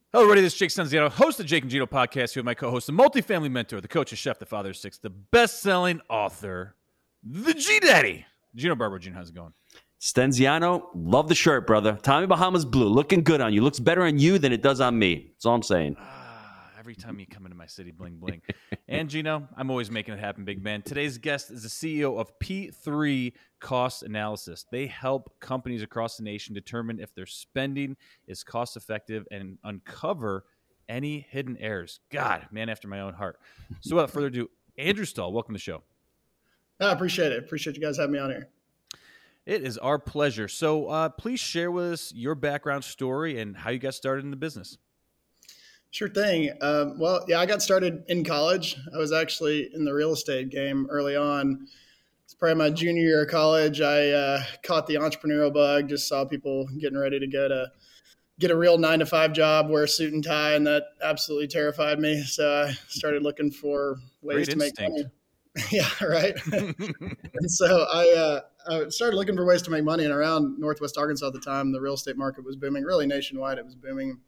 Hello, everybody. This is Jake Stanziano, host of the Jake and Gino podcast, here with my co-host, the multifamily mentor, the coach, the chef, the father of six, the best-selling author, the G-Daddy. Gino Barber. Gino, how's it going? Stenziano, love the shirt, brother. Tommy Bahama's blue, looking good on you. Looks better on you than it does on me. That's all I'm saying. Every time you come into my city, bling, bling. And Gino, I'm always making it happen, big man. Today's guest is the CEO of P3 Cost Analysis. They help companies across the nation determine if their spending is cost-effective and uncover any hidden errors. God, man after my own heart. So without further ado, Andrew Stahl, welcome to the show. I appreciate it. Appreciate you guys having me on here. It is our pleasure. So please share with us your background story and how you got started in the business. Sure thing. I got started in college. I was actually in the real estate game early on. It's probably my junior year of college. I caught the entrepreneurial bug, just saw people getting ready to go to get a real 9-to-5 job, wear a suit and tie, and that absolutely terrified me. So I started looking for ways to make money. Yeah, right. And so I started looking for ways to make money. And around Northwest Arkansas at the time, the real estate market was booming. Really nationwide, it was booming.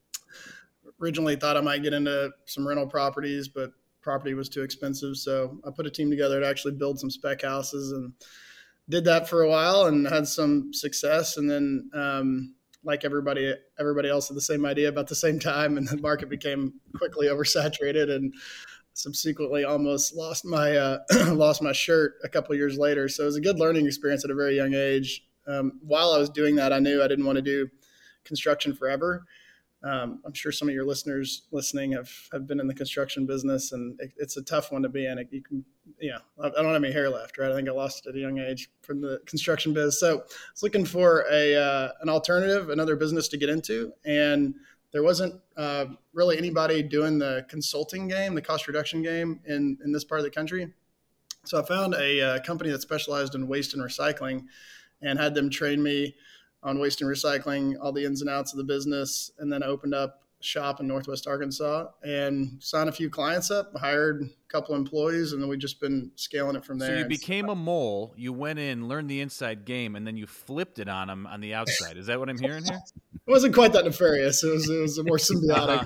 Originally thought I might get into some rental properties, but property was too expensive. So I put a team together to actually build some spec houses and did that for a while and had some success. And then like everybody else had the same idea about the same time, and the market became quickly oversaturated and subsequently almost lost my shirt a couple of years later. So it was a good learning experience at a very young age. While I was doing that, I knew I didn't want to do construction forever. I'm sure some of your listeners listening have been in the construction business, and it's a tough one to be in. I don't have any hair left, right? I think I lost it at a young age from the construction biz. So I was looking for an alternative, another business to get into, and there wasn't really anybody doing the consulting game, the cost reduction game in this part of the country. So I found a company that specialized in waste and recycling and had them train me on waste and recycling, all the ins and outs of the business, and then opened up a shop in Northwest Arkansas and signed a few clients up, hired a couple employees, and then we've just been scaling it from there. So you became a mole, you went in, learned the inside game, and then you flipped it on them on the outside. Is that what I'm hearing here? It wasn't quite that nefarious. It was a more symbiotic.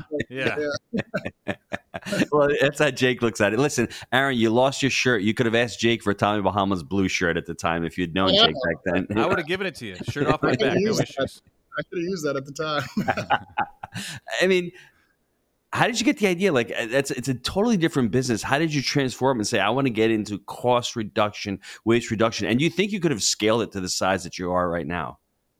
Yeah. Well, that's how Jake looks at it. Listen, Aaron, you lost your shirt. You could have asked Jake for Tommy Bahama's blue shirt at the time if you'd known Jake back then. I would have given it to you. Shirt off my back, no issues. I could have used that at the time. I mean, how did you get the idea? Like, it's a totally different business. How did you transform and say, I want to get into cost reduction, waste reduction? And do you think you could have scaled it to the size that you are right now?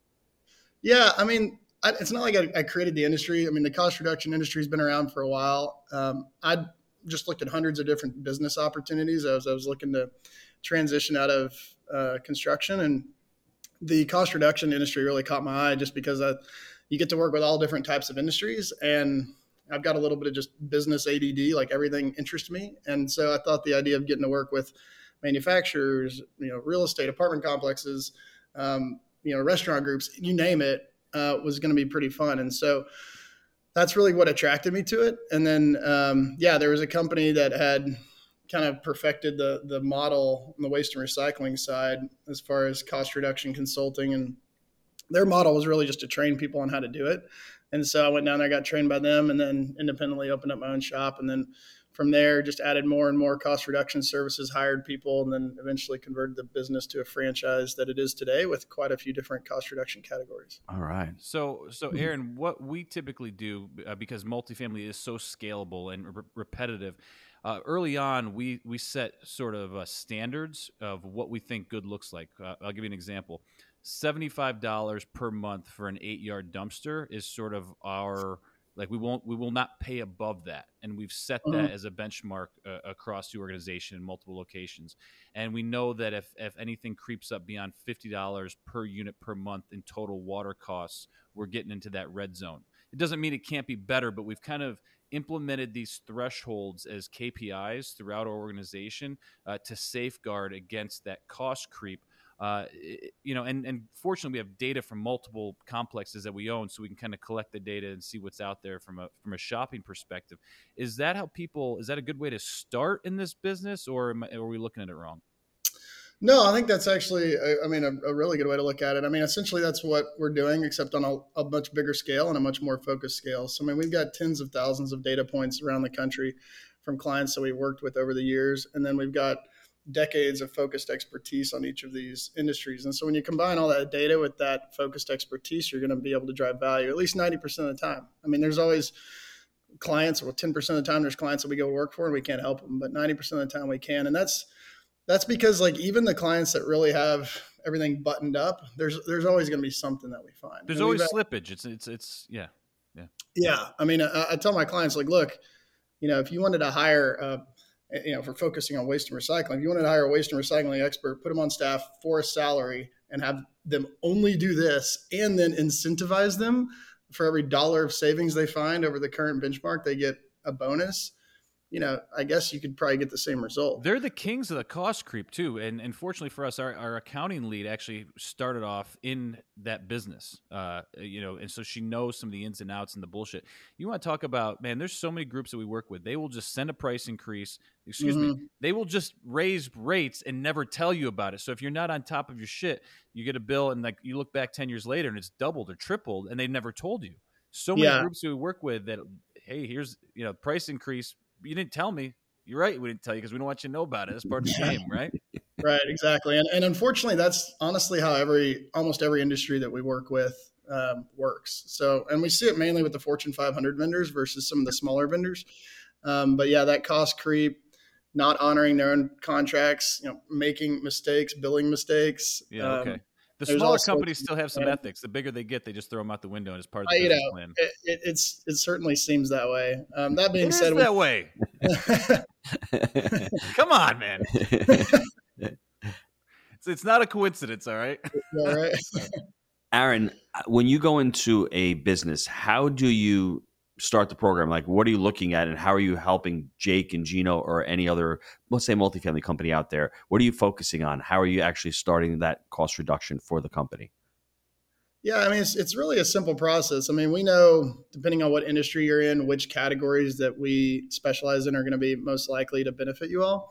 Yeah, I mean, it's not like I created the industry. I mean, the cost reduction industry has been around for a while. I just looked at hundreds of different business opportunities as I was looking to transition out of construction. And the cost reduction industry really caught my eye just because you get to work with all different types of industries. And I've got a little bit of just business ADD, like everything interests me. And so I thought the idea of getting to work with manufacturers, real estate, apartment complexes, restaurant groups, you name it, was going to be pretty fun. And so that's really what attracted me to it. And then, there was a company that had kind of perfected the model on the waste and recycling side as far as cost reduction consulting. And their model was really just to train people on how to do it. And so I went down there, got trained by them, and then independently opened up my own shop. And then from there, just added more and more cost reduction services, hired people, and then eventually converted the business to a franchise that it is today with quite a few different cost reduction categories. All right. So Aaron, what we typically do, because multifamily is so scalable and repetitive, early on, we set sort of standards of what we think good looks like. I'll give you an example. $75 per month for an 8-yard dumpster is sort of our... Like we will not pay above that, and we've set that as a benchmark across the organization in multiple locations. And we know that if anything creeps up beyond $50 per unit per month in total water costs, we're getting into that red zone. It doesn't mean it can't be better, but we've kind of implemented these thresholds as KPIs throughout our organization to safeguard against that cost creep. And fortunately we have data from multiple complexes that we own, so we can kind of collect the data and see what's out there from a shopping perspective. Is that a good way to start in this business, or are we looking at it wrong? No, I think that's actually, a really good way to look at it. I mean, essentially, that's what we're doing, except on a much bigger scale and a much more focused scale. So, I mean, we've got tens of thousands of data points around the country from clients that we've worked with over the years. And then we've got decades of focused expertise on each of these industries. And so, when you combine all that data with that focused expertise, you're going to be able to drive value at least 90% of the time. I mean, there's always clients, well, 10% of the time, there's clients that we go work for and we can't help them, but 90% of the time we can. And that's because like even the clients that really have everything buttoned up, there's always going to be something that we find. There's always slippage. It's yeah. Yeah. I mean, I tell my clients like, look, if you wanted to hire, for focusing on waste and recycling, if you wanted to hire a waste and recycling expert, put them on staff for a salary and have them only do this and then incentivize them for every dollar of savings they find over the current benchmark, they get a bonus. I guess you could probably get the same result. They're the kings of the cost creep too. And fortunately for us, our accounting lead actually started off in that business, and so she knows some of the ins and outs and the bullshit. You want to talk about, man, there's so many groups that we work with. They will just send a price increase. They will just raise rates and never tell you about it. So if you're not on top of your shit, you get a bill and like you look back 10 years later and it's doubled or tripled and they never told you. So many groups that we work with that, hey, here's, price increase. You didn't tell me. You're right. We didn't tell you because we don't want you to know about it. That's part of the game, right? Right. Exactly. And unfortunately, that's honestly how almost every industry that we work with works. So, and we see it mainly with the Fortune 500 vendors versus some of the smaller vendors. But yeah, that cost creep, not honoring their own contracts, making mistakes, billing mistakes. Yeah. Okay. The smaller companies still have some ethics. The bigger they get, they just throw them out the window and it's part of the business plan. It certainly seems that way. That being said, that way. Come on, man. It's not a coincidence, all right? All right. Aaron, when you go into a business, how do you start the program? Like, what are you looking at and how are you helping Jake and Gino or any other, let's say, multifamily company out there? What are you focusing on? How are you actually starting that cost reduction for the company? Yeah, I mean, it's really a simple process. I mean, we know, depending on what industry you're in, which categories that we specialize in are going to be most likely to benefit you all.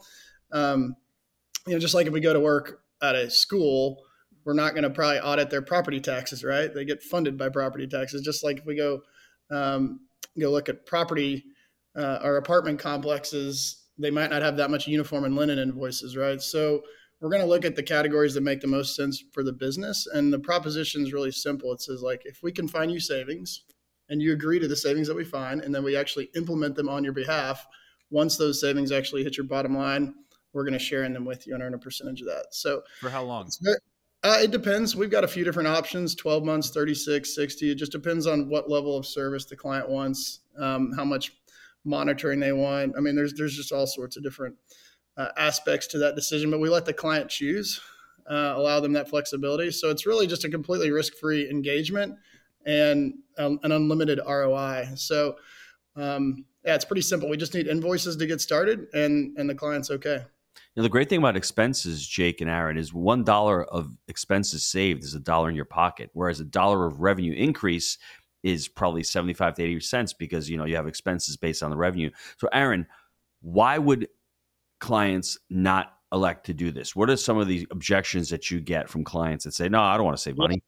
Just like if we go to work at a school, we're not going to probably audit their property taxes, right? They get funded by property taxes. Just like if we go look at property or apartment complexes, they might not have that much uniform and linen invoices, right? So we're going to look at the categories that make the most sense for the business. And the proposition is really simple. It says, like, if we can find you savings and you agree to the savings that we find, and then we actually implement them on your behalf, once those savings actually hit your bottom line, we're going to share in them with you and earn a percentage of that. So for how long? It depends. We've got a few different options, 12 months, 36, 60. It just depends on what level of service the client wants, how much monitoring they want. I mean, there's just all sorts of different aspects to that decision, but we let the client choose, allow them that flexibility. So it's really just a completely risk-free engagement and an unlimited ROI. So it's pretty simple. We just need invoices to get started and the client's okay. The great thing about expenses, Jake and Aaron, is $1 of expenses saved is $1 in your pocket, whereas $1 of revenue increase is probably 75 to 80 cents because you have expenses based on the revenue. So, Aaron, why would clients not elect to do this? What are some of the objections that you get from clients that say, "No, I don't want to save money"?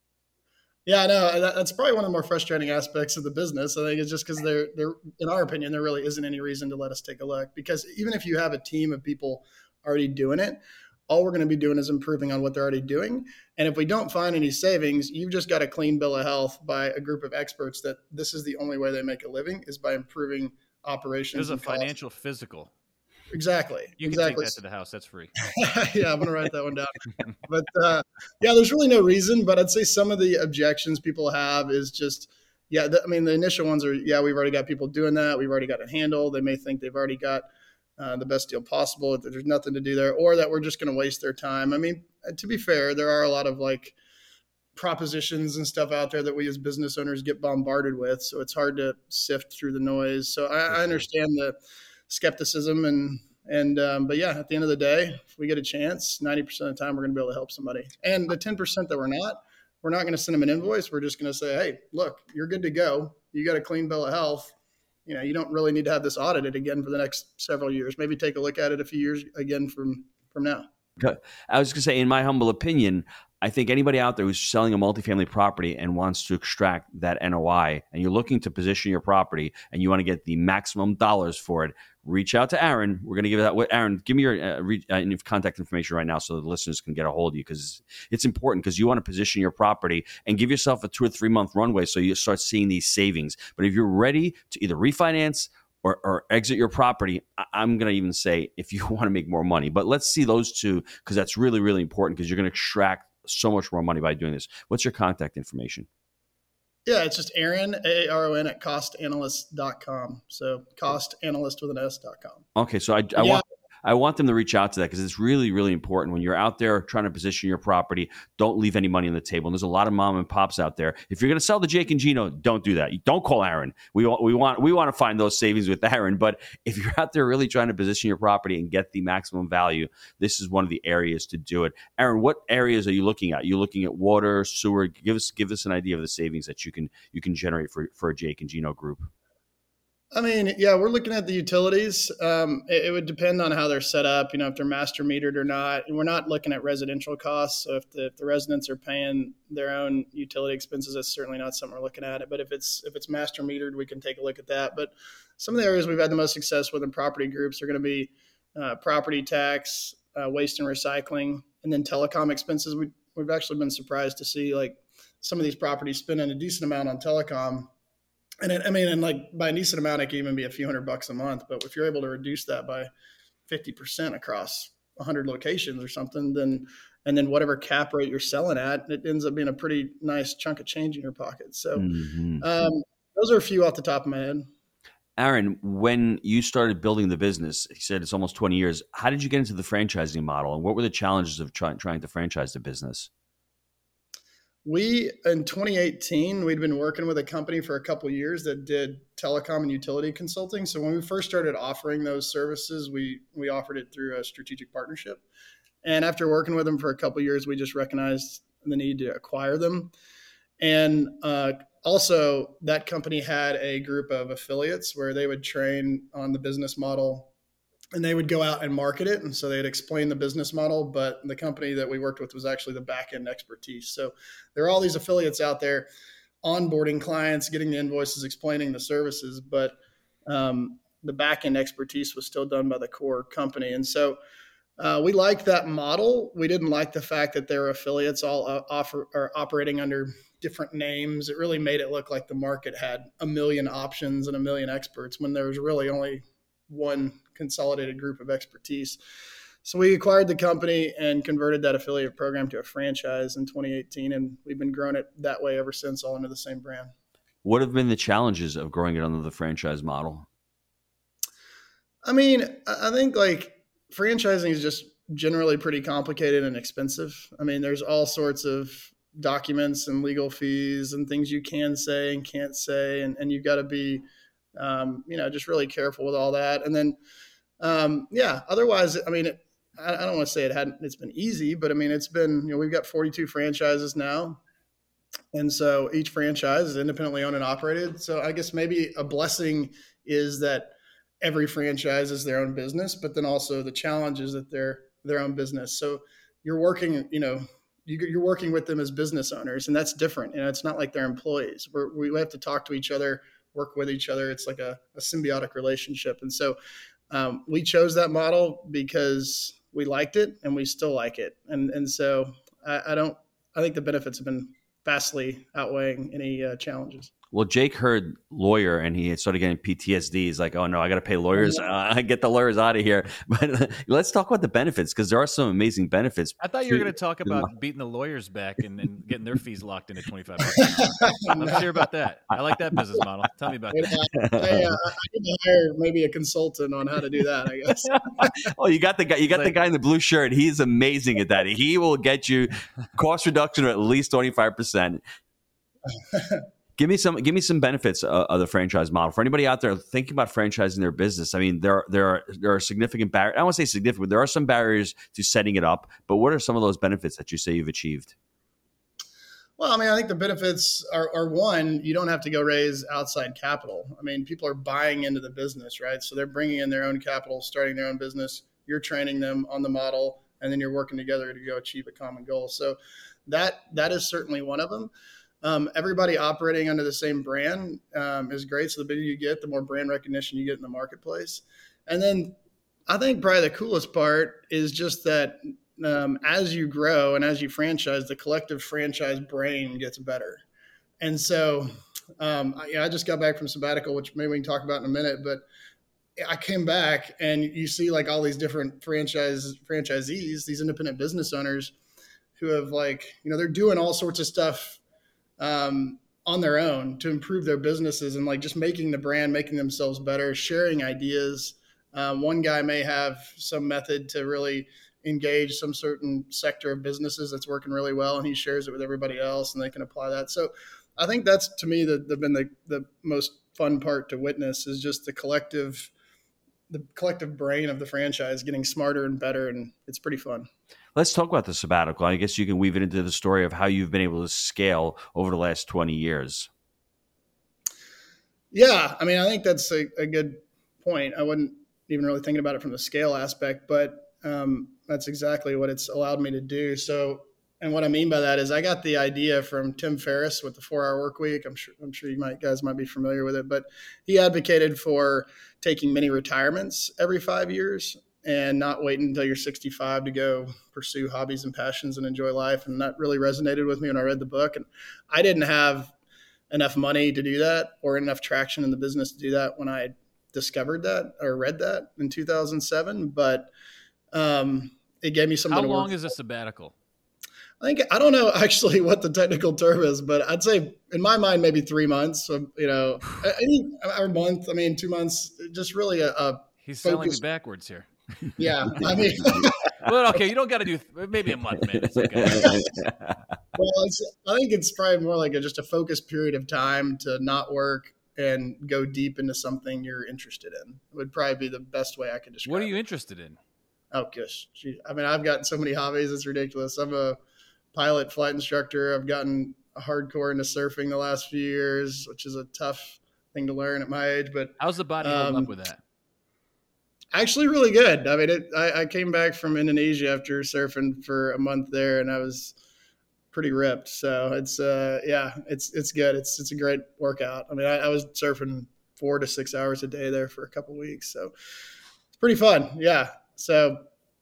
Yeah, no, that's probably one of the more frustrating aspects of the business. I think it's just because they're, in our opinion, there really isn't any reason to let us take a look. Because even if you have a team of people already doing it, all we're going to be doing is improving on what they're already doing. And if we don't find any savings, you've just got a clean bill of health by a group of experts that this is the only way they make a living is by improving operations. There's a financial physical. Exactly. You can take that to the house. That's free. Yeah, I'm going to write that one down. But there's really no reason. But I'd say some of the objections people have is just, the initial ones are, we've already got people doing that. We've already got it handled. They may think they've already got the best deal possible, that there's nothing to do there, or that we're just going to waste their time. I mean, to be fair, there are a lot of like propositions and stuff out there that we as business owners get bombarded with. So it's hard to sift through the noise. So I understand the skepticism but yeah, at the end of the day, if we get a chance, 90% of the time we're going to be able to help somebody. And the 10% that we're not going to send them an invoice. We're just going to say, hey, look, you're good to go. You got a clean bill of health. You don't really need to have this audited again for the next several years. Maybe take a look at it a few years again from now. I was going to say, in my humble opinion, I think anybody out there who's selling a multifamily property and wants to extract that NOI, and you're looking to position your property and you want to get the maximum dollars for it, reach out to Aaron. We're going to give that. Aaron, give me your contact information right now so the listeners can get a hold of you, because it's important, because you want to position your property and give yourself a 2 or 3 month runway so you start seeing these savings. But if you're ready to either refinance or exit your property, I'm going to even say if you want to make more money. But let's see those two, because that's really, really important, because you're going to extract so much more money by doing this. What's your contact information? Yeah, it's just Aaron, Aaron at costanalyst.com. So costanalyst with an S.com. Okay, so I want them to reach out to that, because it's really, really important when you're out there trying to position your property. Don't leave any money on the table. And there's a lot of mom and pops out there. If you're going to sell the Jake and Gino, don't do that. Don't call Aaron. We want to find those savings with Aaron. But if you're out there really trying to position your property and get the maximum value, this is one of the areas to do it. Aaron, what areas are you looking at? You're looking at water, sewer. Give us an idea of the savings that you can generate for a Jake and Gino group. I mean, yeah, we're looking at the utilities. It would depend on how they're set up, if they're master metered or not. And we're not looking at residential costs. So if the residents are paying their own utility expenses, that's certainly not something we're looking at. But if it's master metered, we can take a look at that. But some of the areas we've had the most success with in property groups are going to be property tax, waste and recycling, and then telecom expenses. We've actually been surprised to see like some of these properties spending a decent amount on telecom. And like by a decent amount, it can even be a few $100 a month. But if you're able to reduce that by 50% across 100 locations or something, and then whatever cap rate you're selling at, it ends up being a pretty nice chunk of change in your pocket. So those are a few off the top of my head. Aaron, when you started building the business, you said it's almost 20 years. How did you get into the franchising model, and what were the challenges of trying to franchise the business? In 2018, we'd been working with a company for a couple of years that did telecom and utility consulting. So when we first started offering those services, we offered it through a strategic partnership. And after working with them for a couple of years, we just recognized the need to acquire them. And also, that company had a group of affiliates where they would train on the business model, and they would go out and market it. And so they'd explain the business model, but the company that we worked with was actually the back-end expertise. So there are all these affiliates out there onboarding clients, getting the invoices, explaining the services, but the back-end expertise was still done by the core company. And so we liked that model. We didn't like the fact that their affiliates all are operating under different names. It really made it look like the market had a million options and a million experts when there was really only one consolidated group of expertise. So we acquired the company and converted that affiliate program to a franchise in 2018, and we've been growing it that way ever since, all under the same brand. What have been the challenges of growing it under the franchise model? I mean, I think like franchising is just generally pretty complicated and expensive. I mean, there's all sorts of documents and legal fees and things you can say and can't say, and you've got to be just really careful with all that. And then, otherwise, I mean, I don't want to say it's been easy, but I mean, it's been, we've got 42 franchises now. And so each franchise is independently owned and operated. So I guess maybe a blessing is that every franchise is their own business, but then also the challenge is that they're their own business. So you're working, you're working with them as business owners, and that's different. It's not like they're employees. We have to talk to each other, work with each other. It's like a symbiotic relationship. And so we chose that model because we liked it and we still like it. And so I think the benefits have been vastly outweighing any challenges. Well, Jake heard lawyer and he started getting PTSD. He's like, oh no, I got to pay lawyers. I get the lawyers out of here. But let's talk about the benefits, because there are some amazing benefits. I thought you were going to talk about beating the lawyers back and getting their fees locked in at $25. Let's hear about that. I like that business model. Tell me about that. I need to hire maybe a consultant on how to do that, I guess. Oh, you got the guy. You got the guy in the blue shirt. He's amazing at that. He will get you cost reduction of at least 25%. Give me some benefits of the franchise model for anybody out there thinking about franchising their business. I mean, there are significant barriers. I don't want to say significant. There are some barriers to setting it up, but what are some of those benefits that you say you've achieved? Well, I mean, I think the benefits are one, you don't have to go raise outside capital. I mean, people are buying into the business, right? So they're bringing in their own capital, starting their own business. You're training them on the model, and then you're working together to go achieve a common goal. So that is certainly one of them. Everybody operating under the same brand is great. So the bigger you get, the more brand recognition you get in the marketplace. And then I think probably the coolest part is just that as you grow and as you franchise, the collective franchise brain gets better. And so I just got back from sabbatical, which maybe we can talk about in a minute, but I came back and you see like all these different franchisees, these independent business owners who have they're doing all sorts of stuff on their own to improve their businesses and like just making the brand, making themselves better, sharing ideas. One guy may have some method to really engage some certain sector of businesses that's working really well, and he shares it with everybody else and they can apply that. So I think that's, to me, been the most fun part to witness is just the collective brain of the franchise getting smarter and better, and it's pretty fun. Let's talk about the sabbatical. I guess you can weave it into the story of how you've been able to scale over the last 20 years. Yeah, I mean, I think that's a good point. I wasn't even really thinking about it from the scale aspect, but that's exactly what it's allowed me to do. So, and what I mean by that is I got the idea from Tim Ferriss with the 4-Hour Workweek. I'm sure you guys might be familiar with it, but he advocated for taking mini retirements every 5 years and not waiting until you're 65 to go pursue hobbies and passions and enjoy life. And that really resonated with me when I read the book. And I didn't have enough money to do that or enough traction in the business to do that when I discovered that or read that in 2007. But it gave me something to work. How long is a sabbatical? I don't know actually what the technical term is, but I'd say in my mind, maybe 3 months, or a month, 2 months, just really He's selling me backwards here. Yeah. I mean, well, okay. You don't got to do maybe a month, man. It's okay. Well, I think it's probably more like just a focused period of time to not work and go deep into something you're interested in. It would probably be the best way I could describe it. What are you interested in? Oh, gosh. I've got so many hobbies. It's ridiculous. I'm a pilot flight instructor. I've gotten hardcore into surfing the last few years, which is a tough thing to learn at my age. But how's the body holding up with that? Actually, really good. I mean, I came back from Indonesia after surfing for a month there, and I was pretty ripped. So it's it's good. It's a great workout. I mean, I was surfing 4 to 6 hours a day there for a couple of weeks, so it's pretty fun. Yeah. So,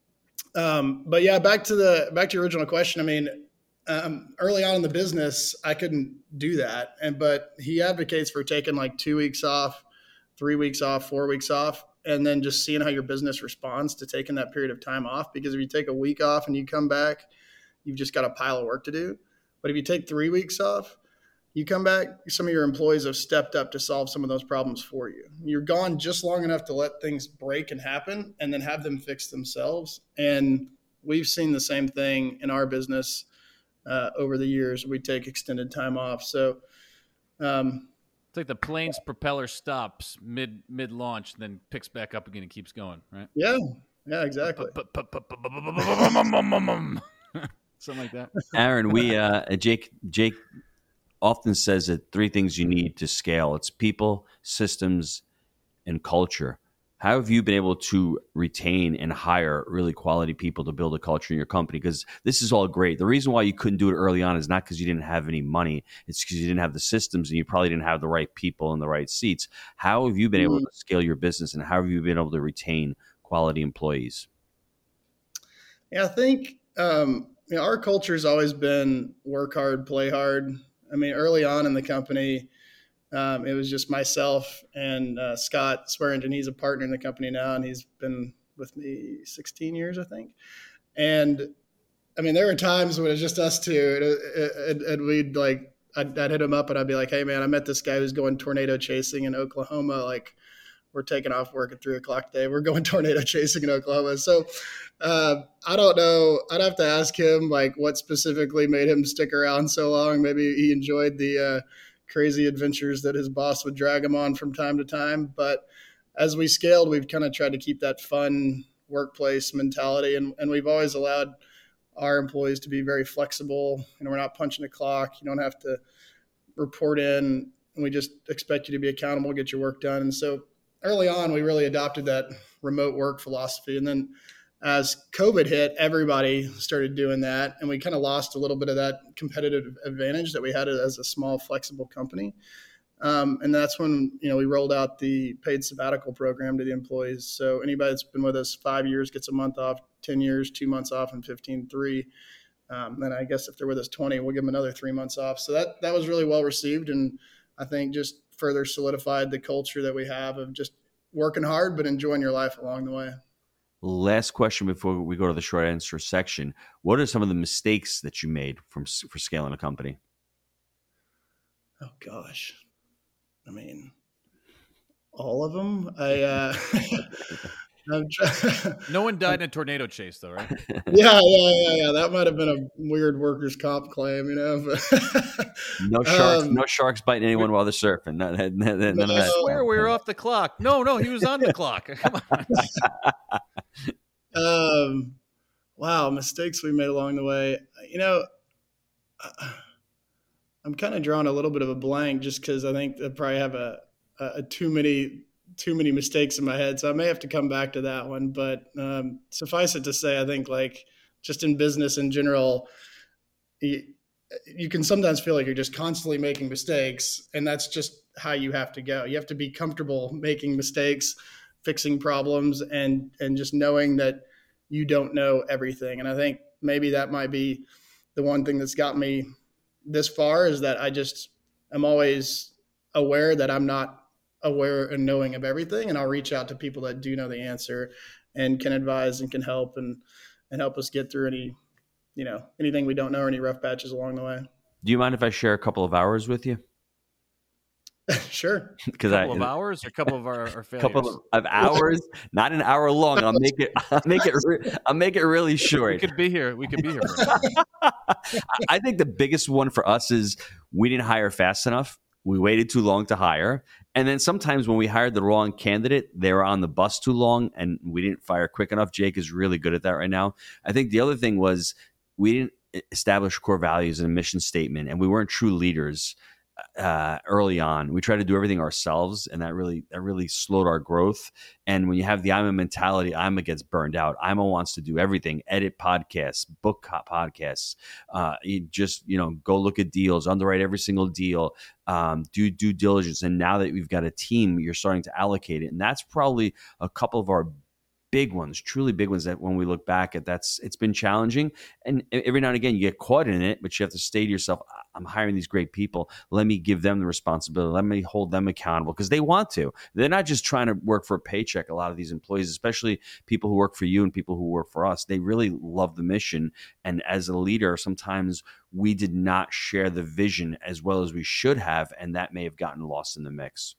but yeah, back to your original question. I mean, early on in the business, I couldn't do that, but he advocates for taking like 2 weeks off, 3 weeks off, 4 weeks off, and then just seeing how your business responds to taking that period of time off. Because if you take a week off and you come back, you've just got a pile of work to do. But if you take 3 weeks off, you come back, some of your employees have stepped up to solve some of those problems for you. You're gone just long enough to let things break and happen and then have them fix themselves. And we've seen the same thing in our business over the years. We take extended time off. So it's like the plane's propeller stops mid-launch, then picks back up again and keeps going, right? Yeah, exactly. Something like that. Aaron, Jake often says that 3 things you need to scale. It's people, systems, and culture. How have you been able to retain and hire really quality people to build a culture in your company? Because this is all great. The reason why you couldn't do it early on is not because you didn't have any money. It's because you didn't have the systems and you probably didn't have the right people in the right seats. How have you been able to scale your business, and how have you been able to retain quality employees? Yeah, I think our culture has always been work hard, play hard. I mean, early on in the company, it was just myself and Scott Swearingen. He's a partner in the company now, and he's been with me 16 years, I think. And I mean, there were times when it was just us two, and we'd I'd hit him up and I'd be like, "Hey, man, I met this guy who's going tornado chasing in Oklahoma. Like, we're taking off work at 3:00 today. We're going tornado chasing in Oklahoma." So I don't know. I'd have to ask him like what specifically made him stick around so long. Maybe he enjoyed the crazy adventures that his boss would drag him on from time to time. But as we scaled, we've kind of tried to keep that fun workplace mentality. And we've always allowed our employees to be very flexible. We're not punching a clock. You don't have to report in. We just expect you to be accountable, get your work done. And so early on, we really adopted that remote work philosophy. And then as COVID hit, everybody started doing that, and we kind of lost a little bit of that competitive advantage that we had as a small, flexible company. And that's when, we rolled out the paid sabbatical program to the employees. So anybody that's been with us 5 years gets a month off, 10 years, 2 months off, and 15, 3. Then I guess if they're with us 20, we'll give them another 3 months off. So that was really well received. And I think just further solidified the culture that we have of just working hard, but enjoying your life along the way. Last question before we go to the short answer section. What are some of the mistakes that you made for scaling a company? Oh, gosh. I mean, all of them. No one died in a tornado chase, though, right? Yeah. That might have been a weird workers' comp claim, But no sharks biting anyone while they're surfing. None of that. I swear we were off the clock. No, he was on the clock. Come on. Wow, mistakes we made along the way. I'm kind of drawing a little bit of a blank just because I think I probably have a too many mistakes in my head. So I may have to come back to that one. But suffice it to say, I think just in business in general, you can sometimes feel like you're just constantly making mistakes, and that's just how you have to go. You have to be comfortable making mistakes, fixing problems, and just knowing that you don't know everything. And I think maybe that might be the one thing that's got me this far, is that I'm always aware that I'm not aware and knowing of everything. And I'll reach out to people that do know the answer and can advise and can help and help us get through anything we don't know or any rough patches along the way. Do you mind if I share a couple of hours with you? Sure. A couple of hours or a couple of our failures? Couple of hours, not an hour long. I'll make it really short. We could be here. I think the biggest one for us is we didn't hire fast enough. We waited too long to hire. And then sometimes when we hired the wrong candidate, they were on the bus too long and we didn't fire quick enough. Jake is really good at that right now. I think the other thing was we didn't establish core values and a mission statement, and we weren't true leaders early on. We tried to do everything ourselves, and that really slowed our growth. And when you have the IMA mentality, IMA gets burned out. IMA wants to do everything: edit podcasts, book podcasts, you just go look at deals, underwrite every single deal, do due diligence. And now that we've got a team, you're starting to allocate it, and that's probably a couple of our big ones, truly big ones, that when we look back at it's been challenging. And every now and again you get caught in it, but you have to say to yourself, I'm hiring these great people. Let me give them the responsibility. Let me hold them accountable, because they want to. They're not just trying to work for a paycheck. A lot of these employees, especially people who work for you and people who work for us, they really love the mission. And as a leader, sometimes we did not share the vision as well as we should have, and that may have gotten lost in the mix.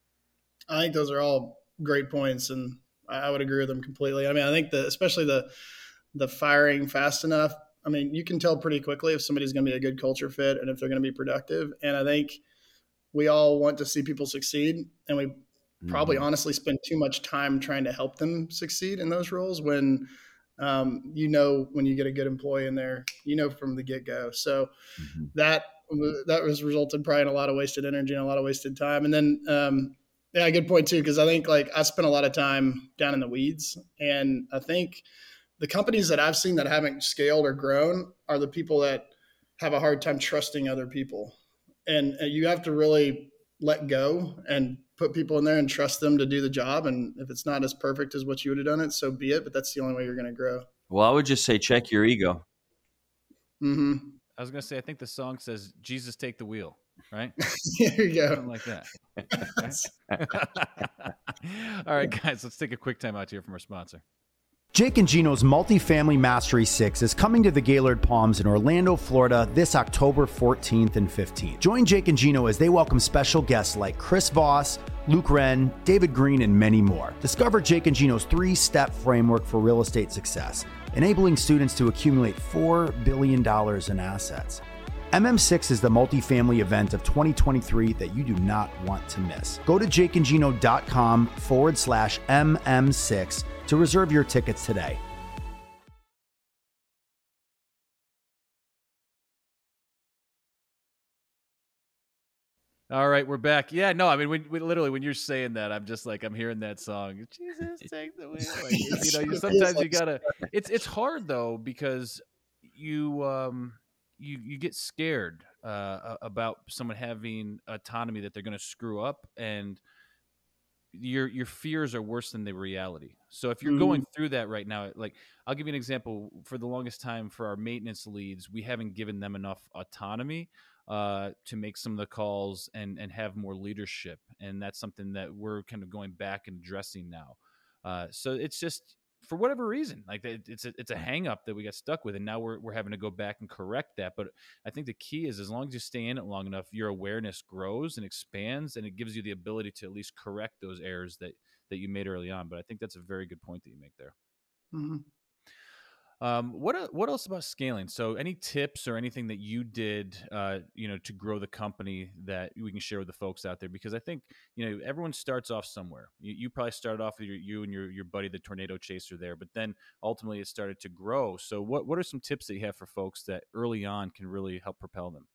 I think those are all great points, and I would agree with them completely. I mean, I think especially the firing fast enough. I mean, you can tell pretty quickly if somebody's going to be a good culture fit and if they're going to be productive. And I think we all want to see people succeed, and we probably honestly spend too much time trying to help them succeed in those roles when when you get a good employee in there, from the get-go. So that was resulted probably in a lot of wasted energy and a lot of wasted time. And then yeah, good point too, because I think I spent a lot of time down in the weeds, and I think the companies that I've seen that haven't scaled or grown are the people that have a hard time trusting other people. And you have to really let go and put people in there and trust them to do the job. And if it's not as perfect as what you would have done it, so be it. But that's the only way you're going to grow. Well, I would just say check your ego. Mm-hmm. I was going to say, I think the song says, Jesus, take the wheel, right? There you go. Something like that. All right, guys, let's take a quick time out here from our sponsor. Jake and Gino's Multifamily Mastery 6 is coming to the Gaylord Palms in Orlando, Florida this October 14th and 15th. Join Jake and Gino as they welcome special guests like Chris Voss, Luke Wren, David Green, and many more. Discover Jake and Gino's 3-step framework for real estate success, enabling students to accumulate $4 billion in assets. MM6 is the multifamily event of 2023 that you do not want to miss. Go to jakeandgino.com/MM6 to reserve your tickets today. All right, we're back. Yeah, no, I mean, literally when you're saying that, I'm just like, I'm hearing that song. Jesus, take the wheel. Like, sometimes you gotta. It's hard though because you get scared about someone having autonomy that they're going to screw up, and your fears are worse than the reality. So if you're going through that right now, like I'll give you an example. For the longest time, for our maintenance leads, we haven't given them enough autonomy to make some of the calls and have more leadership. And that's something that we're kind of going back and addressing now. So it's just for whatever reason, like it's a hang up that we got stuck with. And now we're having to go back and correct that. But I think the key is as long as you stay in it long enough, your awareness grows and expands, and it gives you the ability to at least correct those errors that you made early on. But I think that's a very good point that you make there. Mm-hmm. What else about scaling? So any tips or anything that you did, to grow the company that we can share with the folks out there? Because I think, everyone starts off somewhere. You probably started off with you and your buddy, the Tornado Chaser there, but then ultimately it started to grow. So what are some tips that you have for folks that early on can really help propel them?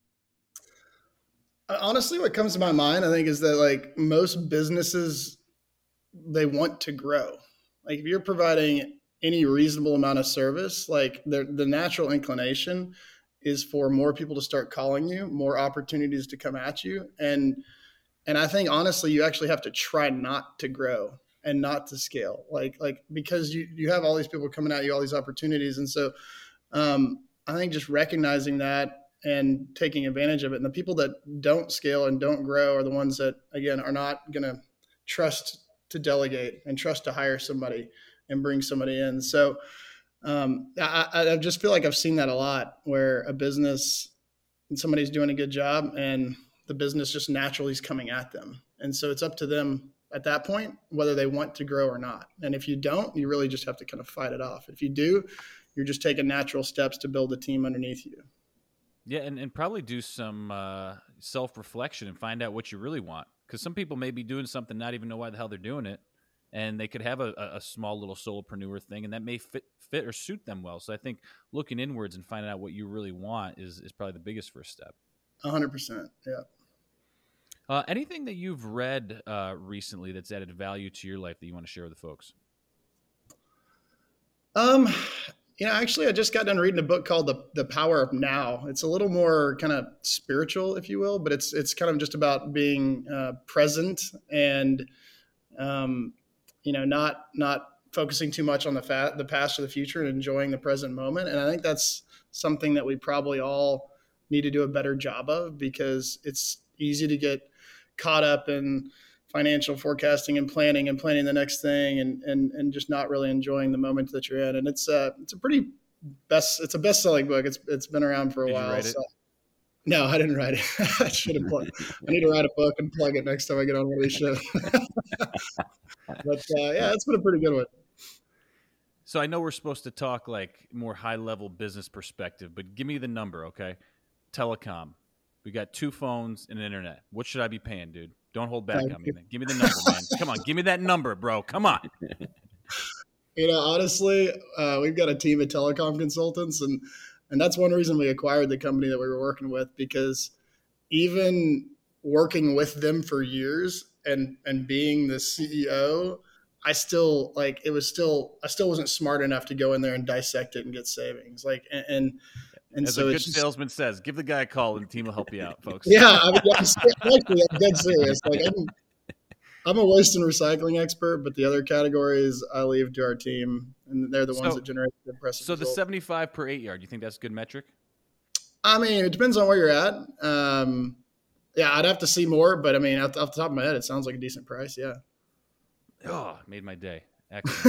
Honestly, what comes to my mind, I think, is that like most businesses, they want to grow. Like if you're providing any reasonable amount of service, like the natural inclination is for more people to start calling you, more opportunities to come at you. And I think honestly, you actually have to try not to grow and not to scale, like because you have all these people coming at you, all these opportunities. And so I think just recognizing that and taking advantage of it. And the people that don't scale and don't grow are the ones that, again, are not going to trust to delegate and trust to hire somebody and bring somebody in. So I just feel like I've seen that a lot, where a business and somebody's doing a good job and the business just naturally is coming at them. And so it's up to them at that point, whether they want to grow or not. And if you don't, you really just have to kind of fight it off. If you do, you're just taking natural steps to build a team underneath you. Yeah, and probably do some self-reflection and find out what you really want. Because some people may be doing something, not even know why the hell they're doing it. And they could have a small little solopreneur thing, and that may fit or suit them well. So I think looking inwards and finding out what you really want is probably the biggest first step. 100%, yeah. Anything that you've read recently that's added value to your life that you want to share with the folks? Actually, I just got done reading a book called The Power of Now. It's a little more kind of spiritual, if you will, but it's kind of just about being present and not focusing too much on the past or the future and enjoying the present moment. And I think that's something that we probably all need to do a better job of, because it's easy to get caught up in financial forecasting and planning the next thing and just not really enjoying the moment that you're in. And it's a best-selling book. It's been around for a while. Did you write it? No, I didn't write it. I should have I need to write a book and plug it next time I get on one of these shows. But it's been a pretty good one. So I know we're supposed to talk like more high-level business perspective, but give me the number, okay? Telecom. We got 2 phones and an internet. What should I be paying, dude? Don't hold back on me, man. Give me the number, man. Come on, give me that number, bro. Come on. Honestly, we've got a team of telecom consultants, and that's one reason we acquired the company that we were working with, because even working with them for years and being the CEO, I still wasn't smart enough to go in there and dissect it and get savings. And as so a good salesman says, give the guy a call and the team will help you out, folks. Yeah, I'm dead serious. Like I'm a waste and recycling expert, but the other categories I leave to our team, and they're the ones that generate the impressive results. The 75 per 8 yard, you think that's a good metric? I mean, it depends on where you're at. I'd have to see more, but I mean, off the top of my head, it sounds like a decent price. Yeah. Oh, made my day. Excellent.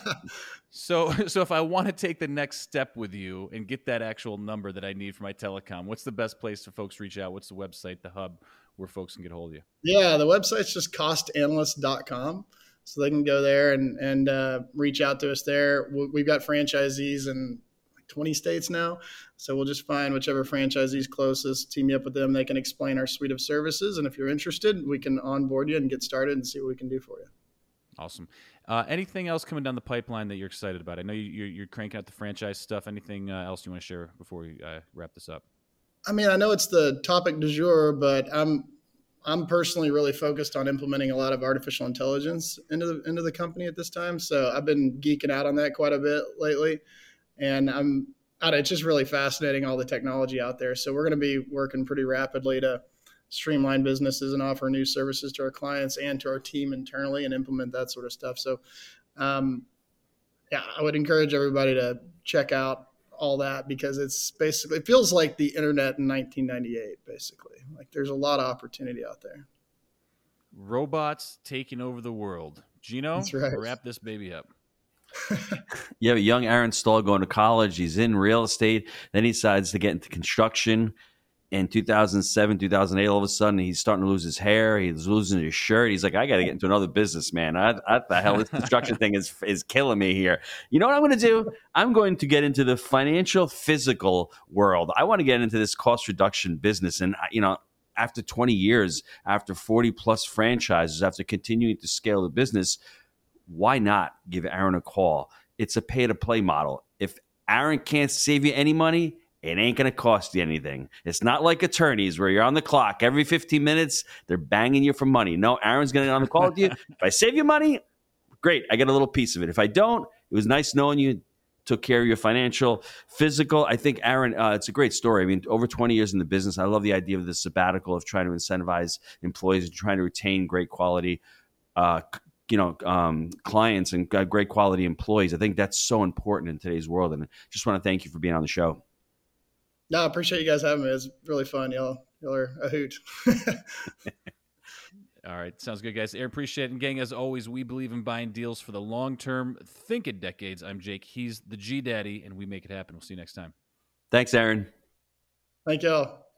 So if I want to take the next step with you and get that actual number that I need for my telecom, what's the best place for folks to reach out? What's the website, the hub, where folks can get a hold of you? Yeah, the website's just costanalyst.com. So they can go there and reach out to us there. We've got franchisees in 20 states now. So we'll just find whichever franchisee's closest, team you up with them. They can explain our suite of services. And if you're interested, we can onboard you and get started and see what we can do for you. Awesome. Anything else coming down the pipeline that you're excited about? I know you're cranking out the franchise stuff. Anything else you want to share before we wrap this up? I mean, I know it's the topic du jour, but I'm I'm personally really focused on implementing a lot of artificial intelligence into the company at this time. So I've been geeking out on that quite a bit lately, and it's just really fascinating, all the technology out there. So we're going to be working pretty rapidly to streamline businesses and offer new services to our clients and to our team internally and implement that sort of stuff. So, I would encourage everybody to check out all that, because it feels like the internet in 1998, basically. Like there's a lot of opportunity out there. Robots taking over the world. Gino, That's right. Wrap this baby up. You have a young Aaron Stahl going to college. He's in real estate. Then he decides to get into construction. In 2007, 2008, all of a sudden, he's starting to lose his hair. He's losing his shirt. He's like, I got to get into another business, man. What the hell? This construction thing is killing me here. You know what I'm going to do? I'm going to get into the financial, physical world. I want to get into this cost reduction business. And, after 20 years, after 40 plus franchises, after continuing to scale the business, why not give Aaron a call? It's a pay-to-play model. If Aaron can't save you any money, it ain't going to cost you anything. It's not like attorneys where you're on the clock. Every 15 minutes, they're banging you for money. No, Aaron's going to get on the call with you. If I save you money, great. I get a little piece of it. If I don't, it was nice knowing you took care of your financial, physical. I think, Aaron, it's a great story. I mean, over 20 years in the business, I love the idea of the sabbatical, of trying to incentivize employees and trying to retain great quality clients and great quality employees. I think that's so important in today's world. And I just want to thank you for being on the show. No, I appreciate you guys having me. It's really fun. Y'all are a hoot. All right. Sounds good, guys. I appreciate it. And gang, as always, we believe in buying deals for the long term. Think in decades. I'm Jake. He's the G Daddy, and we make it happen. We'll see you next time. Thanks, Aaron. Thank y'all.